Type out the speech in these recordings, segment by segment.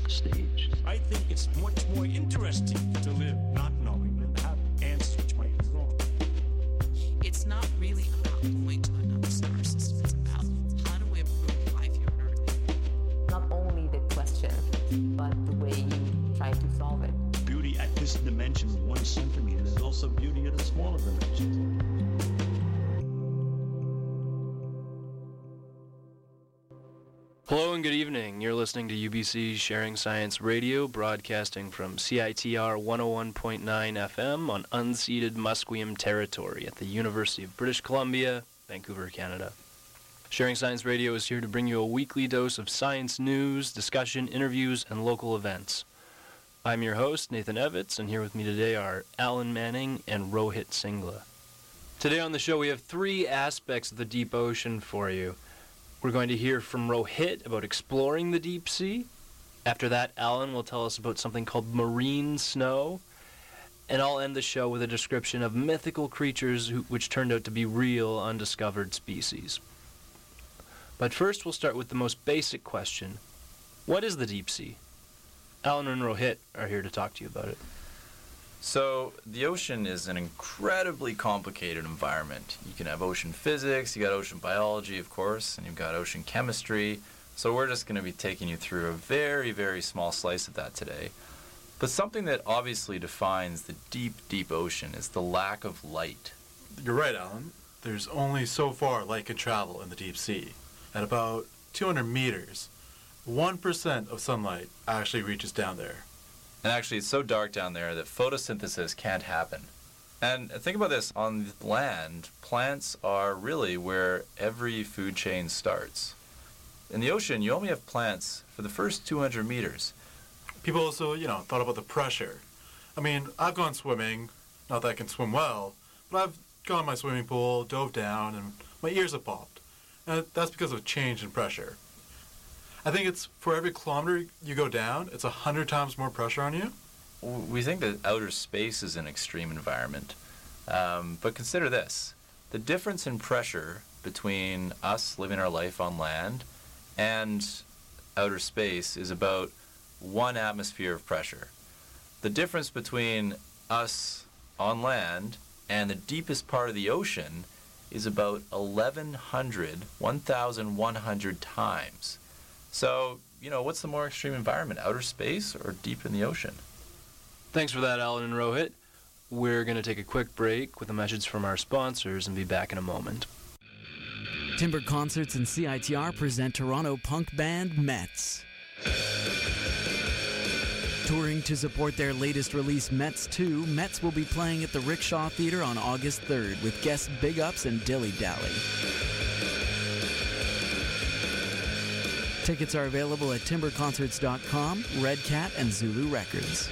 staged. I think it's much more interesting to live not knowing than to have answers which might be wrong. It's not really about going to another solar system. It's about how do we improve life here on Earth. Not only the question, but the way you try to solve it. Beauty at this dimension, 1 centimeter, is also beauty at a smaller dimension. Hello and good evening. You're listening to UBC Sharing Science Radio, broadcasting from CITR 101.9 FM on unceded Musqueam territory at the University of British Columbia, Vancouver, Canada. Sharing Science Radio is here to bring you a weekly dose of science news, discussion, interviews, and local events. I'm your host, Nathan Evitz, and here with me today are Alan Manning and Rohit Singla. Today on the show we have 3 aspects of the deep ocean for you. We're going to hear from Rohit about exploring the deep sea. After that, Alan will tell us about something called marine snow. And I'll end the show with a description of mythical creatures which turned out to be real undiscovered species. But first, we'll start with the most basic question. What is the deep sea? Alan and Rohit are here to talk to you about it. So, the ocean is an incredibly complicated environment. You can have ocean physics, you got ocean biology, of course, and you've got ocean chemistry. So we're just going to be taking you through a very, very small slice of that today. But something that obviously defines the deep, deep ocean is the lack of light. You're right, Alan. There's only so far light can travel in the deep sea. At about 200 meters, 1% of sunlight actually reaches down there. And actually, it's so dark down there that photosynthesis can't happen. And think about this, on land, plants are really where every food chain starts. In the ocean, you only have plants for the first 200 meters. People also, thought about the pressure. I mean, I've gone swimming, not that I can swim well, but I've gone in my swimming pool, dove down, and my ears have popped. And that's because of change in pressure. I think it's for every kilometer you go down, it's 100 times more pressure on you. We think that outer space is an extreme environment. But consider this. The difference in pressure between us living our life on land and outer space is about 1 atmosphere of pressure. The difference between us on land and the deepest part of the ocean is about 1,100 times. So, what's the more extreme environment, outer space or deep in the ocean? Thanks for that, Alan and Rohit. We're going to take a quick break with a message from our sponsors and be back in a moment. Timber Concerts and CITR present Toronto punk band Mets. Touring to support their latest release, Mets 2, Mets will be playing at the Rickshaw Theatre on August 3rd with guests Big Ups and Dilly Dally. Tickets are available at timberconcerts.com, Red Cat, and Zulu Records.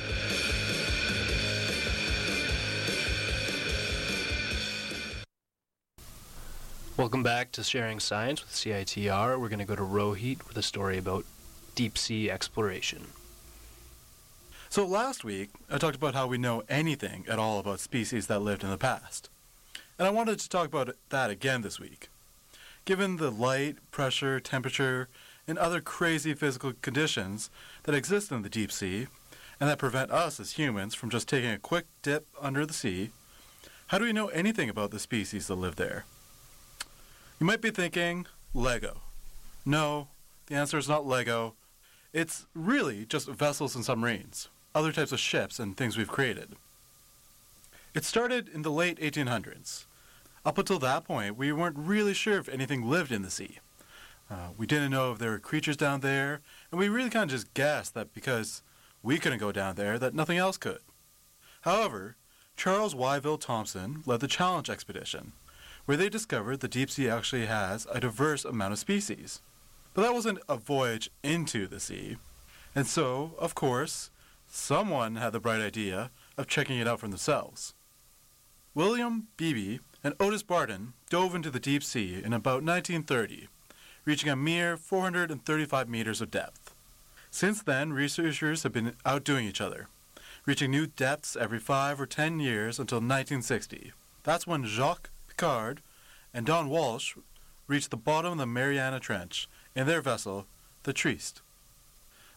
Welcome back to Sharing Science with CITR. We're going to go to Rohit with a story about deep sea exploration. So last week, I talked about how we know anything at all about species that lived in the past. And I wanted to talk about that again this week. Given the light, pressure, temperature, and other crazy physical conditions that exist in the deep sea, and that prevent us as humans from just taking a quick dip under the sea, how do we know anything about the species that live there? You might be thinking, Lego. No, the answer is not Lego. It's really just vessels and submarines, other types of ships and things we've created. It started in the late 1800s. Up until that point, we weren't really sure if anything lived in the sea. We didn't know if there were creatures down there, and we really kind of just guessed that because we couldn't go down there, that nothing else could. However, Charles Wyville Thomson led the Challenge expedition, where they discovered the deep sea actually has a diverse amount of species. But that wasn't a voyage into the sea. And so, of course, someone had the bright idea of checking it out for themselves. William Beebe and Otis Barton dove into the deep sea in about 1930, reaching a mere 435 meters of depth. Since then, researchers have been outdoing each other, reaching new depths every 5 or 10 years until 1960. That's when Jacques Piccard and Don Walsh reached the bottom of the Mariana Trench in their vessel, the Trieste.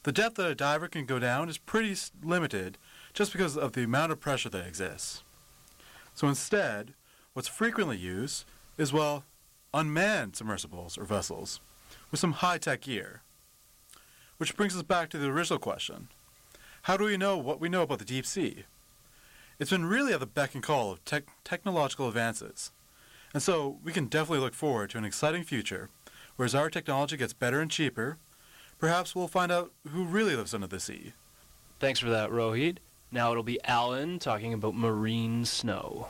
The depth that a diver can go down is pretty limited just because of the amount of pressure that exists. So instead, what's frequently used is, well, unmanned submersibles or vessels with some high-tech gear. Which brings us back to the original question. How do we know what we know about the deep sea? It's been really at the beck and call of technological advances. And so we can definitely look forward to an exciting future where as our technology gets better and cheaper, perhaps we'll find out who really lives under the sea. Thanks for that, Rohit. Now it'll be Alan talking about marine snow.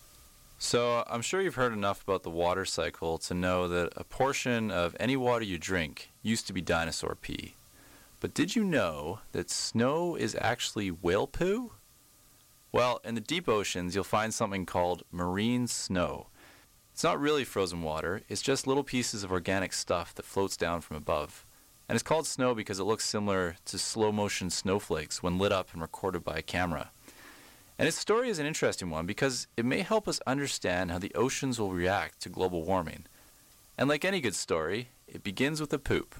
So I'm sure you've heard enough about the water cycle to know that a portion of any water you drink used to be dinosaur pee. But did you know that snow is actually whale poo? Well, in the deep oceans, you'll find something called marine snow. It's not really frozen water, it's just little pieces of organic stuff that floats down from above. And it's called snow because it looks similar to slow-motion snowflakes when lit up and recorded by a camera. And its story is an interesting one because it may help us understand how the oceans will react to global warming. And like any good story, it begins with a poop.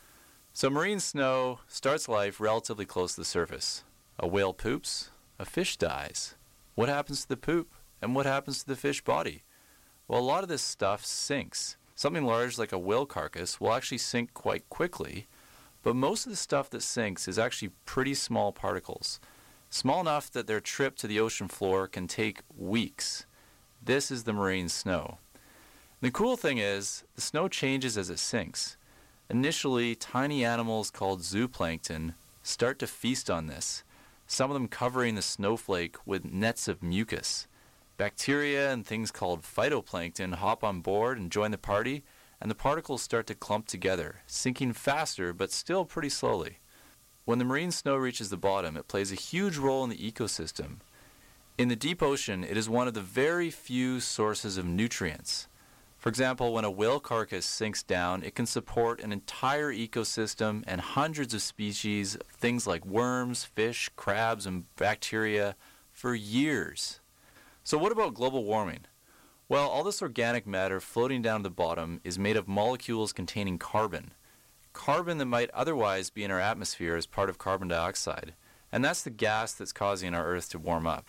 So marine snow starts life relatively close to the surface. A whale poops, a fish dies. What happens to the poop? And what happens to the fish body? Well, a lot of this stuff sinks. Something large like a whale carcass will actually sink quite quickly, but most of the stuff that sinks is actually pretty small particles. Small enough that their trip to the ocean floor can take weeks. This is the marine snow. The cool thing is, the snow changes as it sinks. Initially, tiny animals called zooplankton start to feast on this, some of them covering the snowflake with nets of mucus. Bacteria and things called phytoplankton hop on board and join the party, and the particles start to clump together, sinking faster but still pretty slowly. When the marine snow reaches the bottom, it plays a huge role in the ecosystem. In the deep ocean, it is one of the very few sources of nutrients. For example, when a whale carcass sinks down, it can support an entire ecosystem and hundreds of species, things like worms, fish, crabs, and bacteria, for years. So what about global warming? Well, all this organic matter floating down to the bottom is made of molecules containing carbon. Carbon that might otherwise be in our atmosphere as part of carbon dioxide. And that's the gas that's causing our Earth to warm up.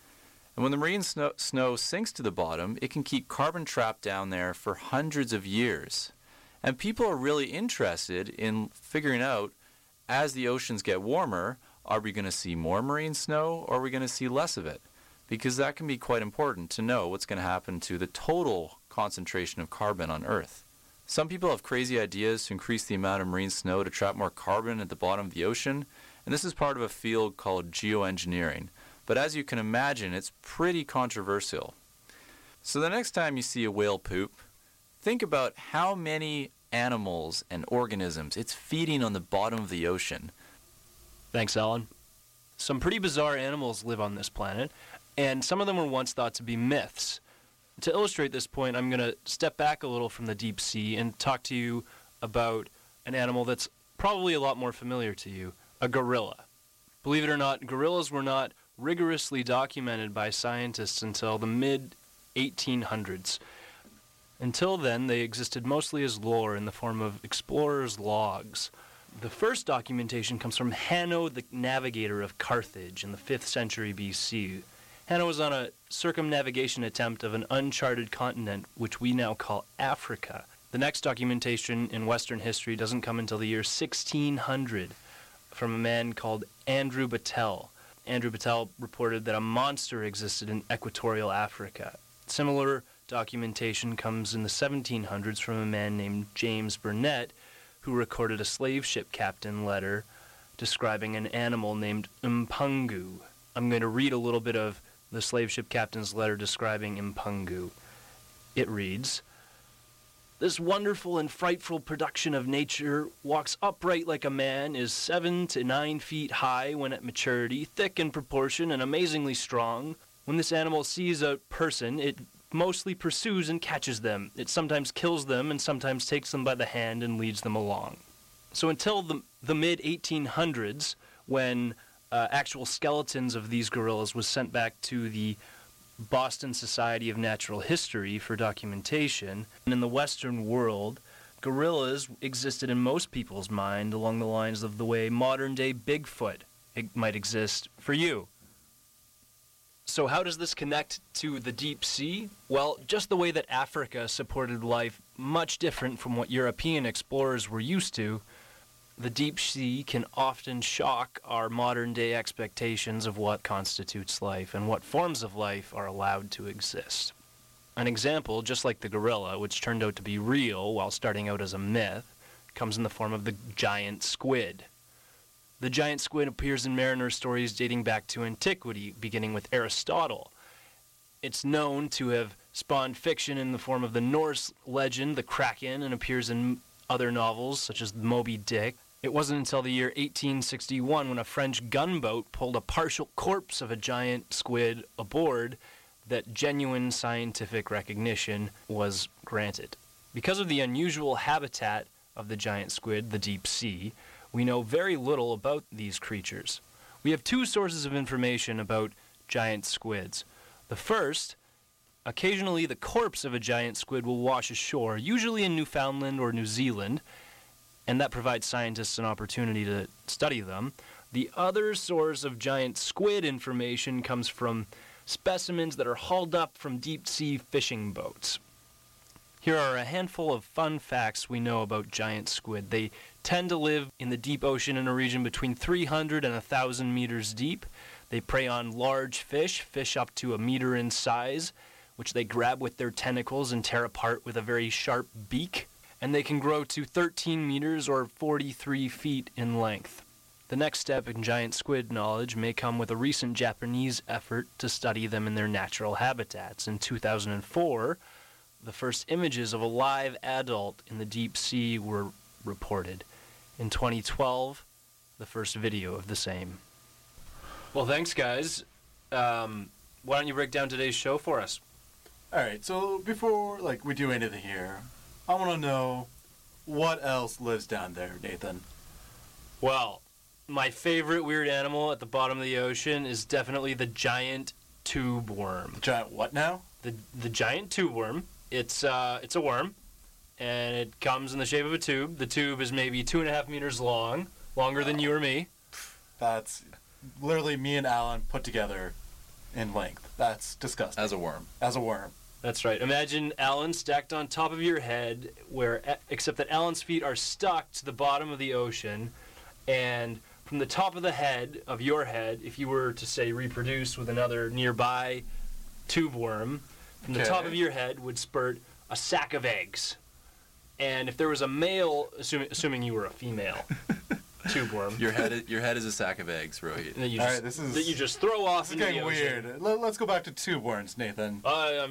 And when the marine snow sinks to the bottom, it can keep carbon trapped down there for hundreds of years. And people are really interested in figuring out, as the oceans get warmer, are we going to see more marine snow or are we going to see less of it? Because that can be quite important to know what's going to happen to the total concentration of carbon on Earth. Some people have crazy ideas to increase the amount of marine snow to trap more carbon at the bottom of the ocean, and this is part of a field called geoengineering. But as you can imagine, it's pretty controversial. So the next time you see a whale poop, think about how many animals and organisms it's feeding on the bottom of the ocean. Thanks, Alan. Some pretty bizarre animals live on this planet, and some of them were once thought to be myths. To illustrate this point, I'm going to step back a little from the deep sea and talk to you about an animal that's probably a lot more familiar to you, a gorilla. Believe it or not, gorillas were not rigorously documented by scientists until the mid-1800s. Until then, they existed mostly as lore in the form of explorers' logs. The first documentation comes from Hanno the Navigator of Carthage in the 5th century BC. Hanno was on a circumnavigation attempt of an uncharted continent, which we now call Africa. The next documentation in Western history doesn't come until the year 1600 from a man called Andrew Battelle. Andrew Battelle reported that a monster existed in equatorial Africa. Similar documentation comes in the 1700s from a man named James Burnet, who recorded a slave ship captain letter describing an animal named Mpungu. I'm going to read a little bit of the slave ship captain's letter describing Mpungu. It reads, "This wonderful and frightful production of nature walks upright like a man, is 7 to 9 feet high when at maturity, thick in proportion and amazingly strong. When this animal sees a person, it mostly pursues and catches them. It sometimes kills them and sometimes takes them by the hand and leads them along." So until the mid-1800s, when actual skeletons of these gorillas was sent back to the Boston Society of Natural History for documentation, and in the Western world, gorillas existed in most people's mind along the lines of the way modern-day Bigfoot might exist for you. So how does this connect to the deep sea? Well, just the way that Africa supported life much different from what European explorers were used to, the deep sea can often shock our modern-day expectations of what constitutes life and what forms of life are allowed to exist. An example, just like the gorilla, which turned out to be real while starting out as a myth, comes in the form of the giant squid. The giant squid appears in mariner stories dating back to antiquity, beginning with Aristotle. It's known to have spawned fiction in the form of the Norse legend, the Kraken, and appears in other novels such as Moby Dick. It wasn't until the year 1861 when a French gunboat pulled a partial corpse of a giant squid aboard that genuine scientific recognition was granted. Because of the unusual habitat of the giant squid, the deep sea, we know very little about these creatures. We have two sources of information about giant squids. The first, occasionally the corpse of a giant squid will wash ashore, usually in Newfoundland or New Zealand, and that provides scientists an opportunity to study them. The other source of giant squid information comes from specimens that are hauled up from deep-sea fishing boats. Here are a handful of fun facts we know about giant squid. They tend to live in the deep ocean in a region between 300 and 1,000 meters deep. They prey on large fish up to a meter in size, which they grab with their tentacles and tear apart with a very sharp beak. And they can grow to 13 meters or 43 feet in length. The next step in giant squid knowledge may come with a recent Japanese effort to study them in their natural habitats. In 2004, the first images of a live adult in the deep sea were reported. In 2012, the first video of the same. Well, thanks, guys. Why don't you break down today's show for us? All right, so before we do anything here, I want to know what else lives down there, Nathan. Well, my favorite weird animal at the bottom of the ocean is definitely the giant tube worm. Giant what now? The giant tube worm. It's a worm, and it comes in the shape of a tube. The tube is maybe 2.5 meters long, longer than you or me. That's literally me and Alan put together in length. That's disgusting. As a worm. As a worm. That's right. Imagine Alan stacked on top of your head, except that Alan's feet are stuck to the bottom of the ocean, and from the top of the head, of your head, if you were to, say, reproduce with another nearby tube worm, from the top of your head would spurt a sack of eggs. And if there was a male, assuming you were a female tube worm. Your head is a sack of eggs, Rohit. That you All just, right, that you just throw off This is into getting the ocean. weird. Let's go back to tube worms, Nathan.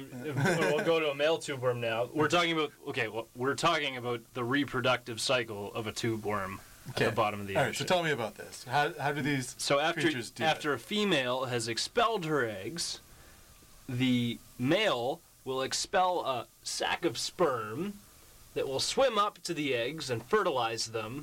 We'll go to a male tube worm now. We're talking about the reproductive cycle of a tube worm at the bottom of the ocean. All right, so tell me about this. How do these creatures do after a female has expelled her eggs, the male will expel a sack of sperm that will swim up to the eggs and fertilize them.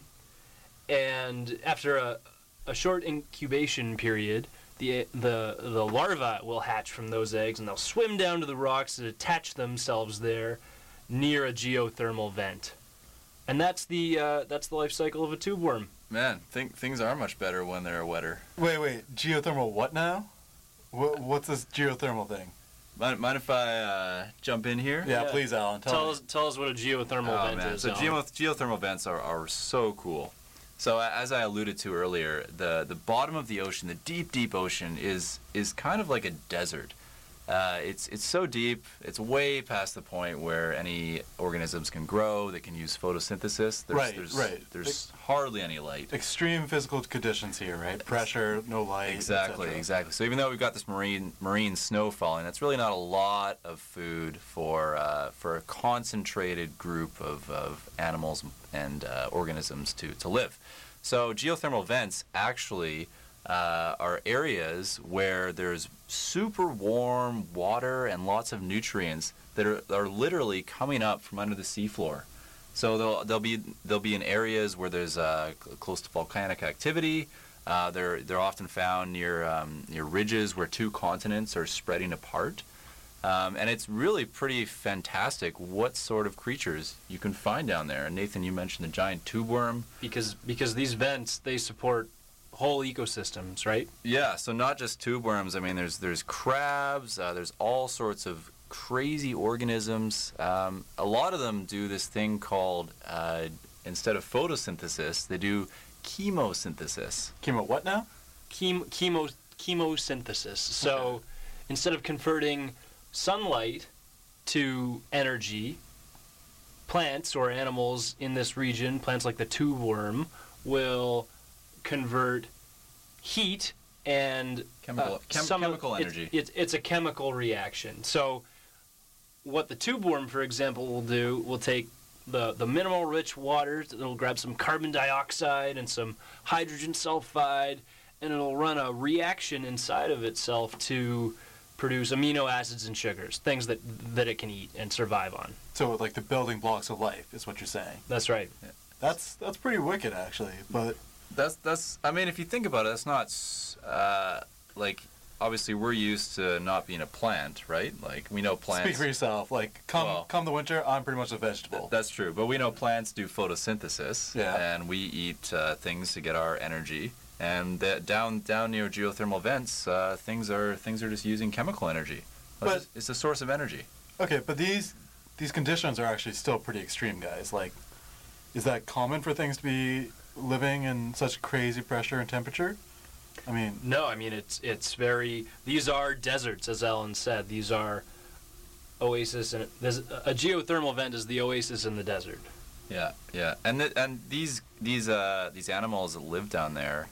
And after a short incubation period, the larvae will hatch from those eggs, and they'll swim down to the rocks and attach themselves there near a geothermal vent. And that's the life cycle of a tube worm. Man, things are much better when they're wetter. Wait, geothermal what now? What's this geothermal thing? Mind if I jump in here? Yeah, please, Alan. Tell us what a geothermal vent is. So geothermal vents are so cool. So as I alluded to earlier, the bottom of the ocean, the deep ocean, is kind of like a desert. It's so deep, it's way past the point where any organisms can grow. They can use photosynthesis. There's hardly any light. Extreme physical conditions here, right? Pressure, no light. Exactly. So even though we've got this marine snow falling, that's really not a lot of food for a concentrated group of animals and organisms to live. So geothermal vents actually are areas where there's super warm water and lots of nutrients that are literally coming up from under the seafloor. So they'll be in areas where there's close to volcanic activity. They're often found near ridges where two continents are spreading apart. And it's really pretty fantastic what sort of creatures you can find down there. And Nathan, you mentioned the giant tube worm. Because these vents, they support whole ecosystems, right? Yeah, so not just tube worms. I mean, there's crabs. There's all sorts of crazy organisms. A lot of them do this thing called, instead of photosynthesis, they do chemosynthesis. Chemo what now? Chemosynthesis. So instead of converting sunlight to energy, plants or animals in this region, plants like the tube worm, will convert heat and chemical energy. It's a chemical reaction. So what the tube worm, for example, will do, will take the mineral-rich water, it'll grab some carbon dioxide and some hydrogen sulfide, and it'll run a reaction inside of itself to produce amino acids and sugars, things that it can eat and survive on. So like the building blocks of life is what you're saying. That's right. Yeah. That's pretty wicked, actually. But that's I mean, if you think about it, that's not like, obviously we're used to not being a plant, right? Like, we know plants. Speak for yourself. Like, come the winter, I'm pretty much a vegetable. That's true, but we know plants do photosynthesis, and we eat things to get our energy. And down near geothermal vents, things are just using chemical energy. But it's a source of energy. Okay, but these conditions are actually still pretty extreme, guys. Like, is that common for things to be living in such crazy pressure and temperature? I mean, no. I mean, it's very. These are deserts, as Ellen said. These are oasis, and a geothermal vent is the oasis in the desert. Yeah, and these animals that live down there.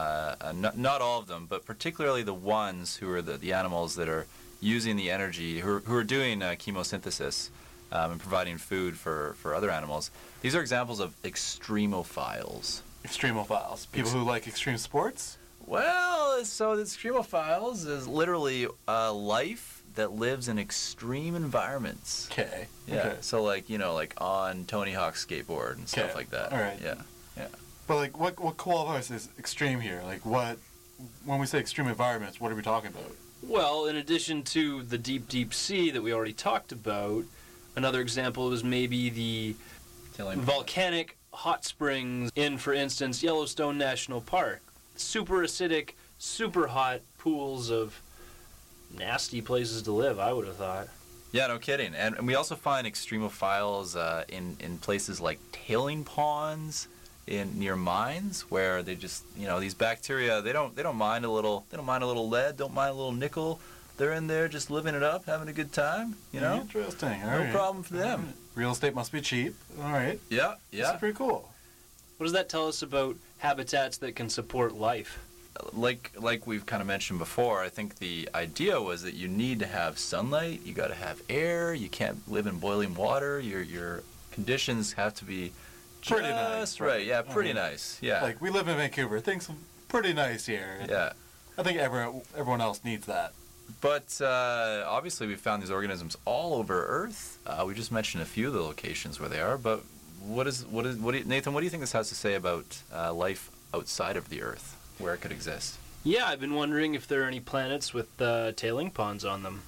Not all of them, but particularly the ones who are the animals that are using the energy, who are doing chemosynthesis and providing food for other animals. These are examples of extremophiles. Extremophiles? People who like extreme sports? Well, so the extremophiles is literally life that lives in extreme environments. Okay. Yeah. Okay. So like on Tony Hawk's skateboard and stuff like that. All right. Yeah. But like, what qualifies as extreme here? Like, when we say extreme environments, what are we talking about? Well, in addition to the deep sea that we already talked about, another example is maybe the volcanic hot springs in, for instance, Yellowstone National Park. Super acidic, super hot pools of nasty places to live, I would have thought. Yeah, no kidding. And we also find extremophiles in places like tailing ponds, near mines, where they just, these bacteria, they don't mind a little lead, don't mind a little nickel. They're in there just living it up, having a good time, Interesting. All no right. problem for them. Right. Real estate must be cheap. All right. Yeah. That's pretty cool. What does that tell us about habitats that can support life? Like we've kind of mentioned before, I think the idea was that you need to have sunlight, you got to have air, you can't live in boiling water, your conditions have to be pretty nice. Right, yeah, pretty nice. Yeah. Like, we live in Vancouver. Things are pretty nice here. Yeah. I think everyone else needs that. But obviously we found these organisms all over Earth. We just mentioned a few of the locations where they are, but Nathan, what do you think this has to say about life outside of the Earth, where it could exist? Yeah, I've been wondering if there are any planets with tailing ponds on them.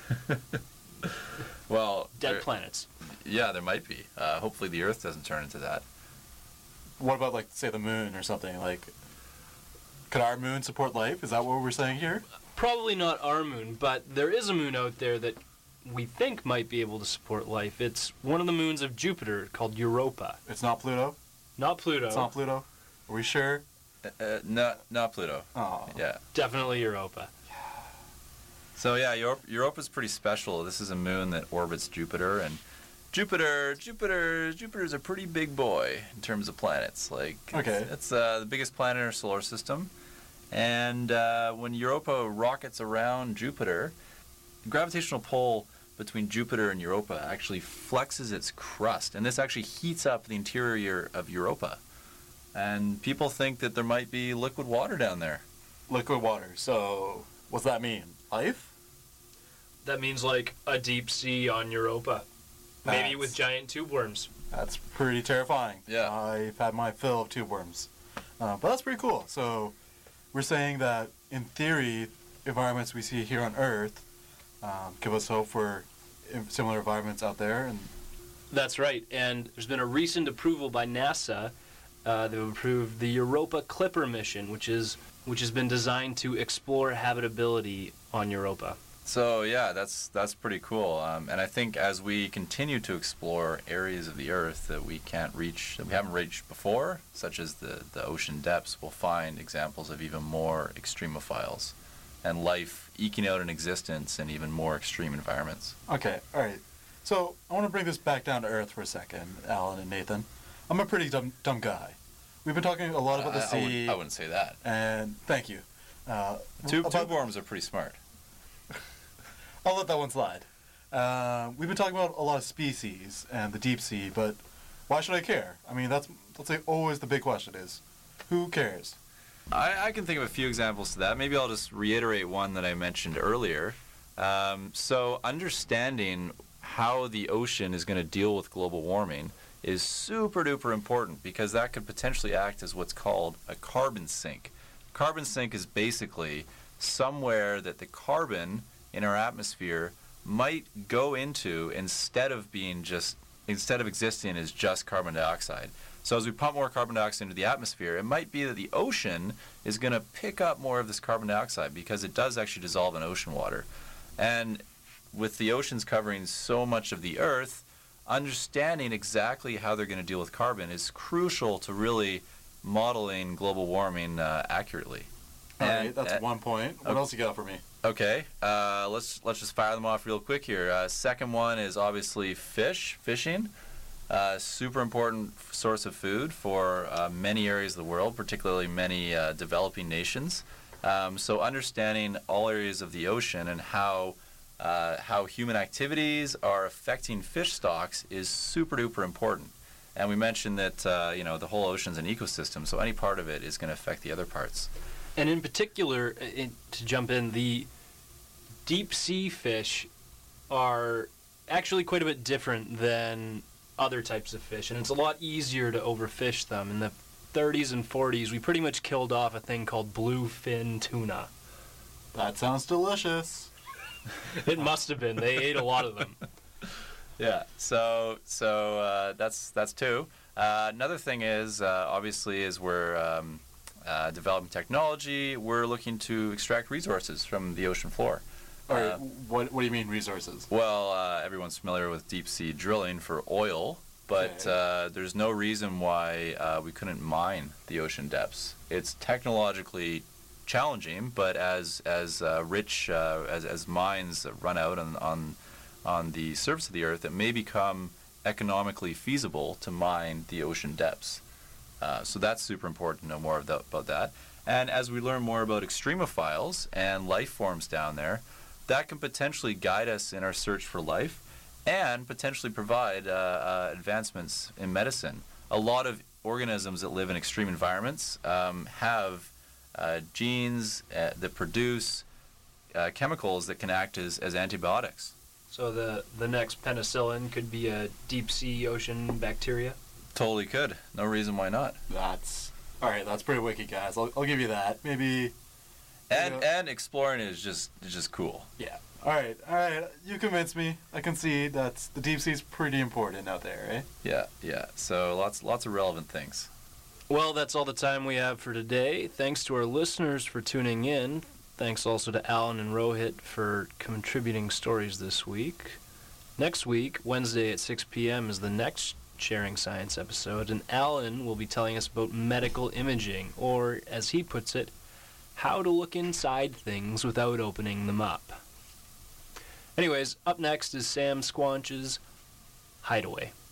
Well, dead planets. Yeah, there might be. Hopefully the Earth doesn't turn into that. What about, like, say, the moon or something? Like, could our moon support life? Is that what we're saying here? Probably not our moon, but there is a moon out there that we think might be able to support life. It's one of the moons of Jupiter called Europa. It's not Pluto? Not Pluto. It's not Pluto? Are we sure? Not Pluto. Oh. Yeah. Definitely Europa. So yeah, Europa's pretty special. This is a moon that orbits Jupiter, and Jupiter's a pretty big boy in terms of planets. Like, it's the biggest planet in our solar system. And when Europa rockets around Jupiter, the gravitational pull between Jupiter and Europa actually flexes its crust, and this actually heats up the interior of Europa. And people think that there might be liquid water down there. Liquid water. So, what's that mean? Life? That means like a deep sea on Europa. Maybe with giant tube worms. That's pretty terrifying. Yeah. I've had my fill of tube worms. But that's pretty cool. So, we're saying that, in theory, environments we see here on Earth give us hope for similar environments out there. And That's right, and there's been a recent approval by NASA. They've approved the Europa Clipper mission, which has been designed to explore habitability on Europa. So yeah, that's pretty cool. And I think as we continue to explore areas of the Earth that we haven't reached before, such as the ocean depths, we'll find examples of even more extremophiles and life eking out an existence in even more extreme environments. okay, all right. So I want to bring this back down to earth for a second, Alan and Nathan. I'm a pretty dumb guy. We've been talking a lot about the sea. I wouldn't say that. And thank you. Tube worms are pretty smart. I'll let that one slide. We've been talking about a lot of species and the deep sea, but why should I care? I mean, that's like always the big question is, who cares? I can think of a few examples to that. Maybe I'll just reiterate one that I mentioned earlier. So understanding how the ocean is going to deal with global warming is super duper important, because that could potentially act as what's called a carbon sink. Carbon sink is basically somewhere that the carbon in our atmosphere might go into instead of existing as just carbon dioxide. So as we pump more carbon dioxide into the atmosphere, it might be that the ocean is going to pick up more of this carbon dioxide, because it does actually dissolve in ocean water. And with the oceans covering so much of the Earth, understanding exactly how they're going to deal with carbon is crucial to really modeling global warming accurately. All right, that's 1 point. What else you got for me? Okay, let's just fire them off real quick here. Second one is obviously fishing. Super important source of food for many areas of the world, particularly many developing nations. So understanding all areas of the ocean and how human activities are affecting fish stocks is super duper important. And we mentioned that the whole ocean's an ecosystem, so any part of it is going to affect the other parts. And in particular, to jump in, the deep sea fish are actually quite a bit different than other types of fish, and it's a lot easier to overfish them. In the 30s and 40s, we pretty much killed off a thing called bluefin tuna. That sounds delicious. It must have been. They ate a lot of them. Yeah, so that's two. Another thing is, obviously, as we're developing technology, we're looking to extract resources from the ocean floor. All right, what do you mean resources? Well, everyone's familiar with deep sea drilling for oil, but there's no reason why we couldn't mine the ocean depths. It's technologically challenging, but as mines run out on the surface of the Earth, it may become economically feasible to mine the ocean depths. So that's super important to know more about that. And as we learn more about extremophiles and life forms down there, that can potentially guide us in our search for life and potentially provide advancements in medicine. A lot of organisms that live in extreme environments have genes that produce chemicals that can act as antibiotics. So the next penicillin could be a deep sea ocean bacteria? Totally could. No reason why not. All right, that's pretty wicked, guys. I'll give you that. Maybe. And exploring is just cool. Yeah. All right. You convinced me. I concede that the deep sea's pretty important out there, eh? Yeah. So lots of relevant things. Well, that's all the time we have for today. Thanks to our listeners for tuning in. Thanks also to Alan and Rohit for contributing stories this week. Next week, Wednesday at 6 p.m. is the next Sharing Science episode, and Alan will be telling us about medical imaging, or, as he puts it, how to look inside things without opening them up. Anyways, up next is Sam Squanch's Hideaway.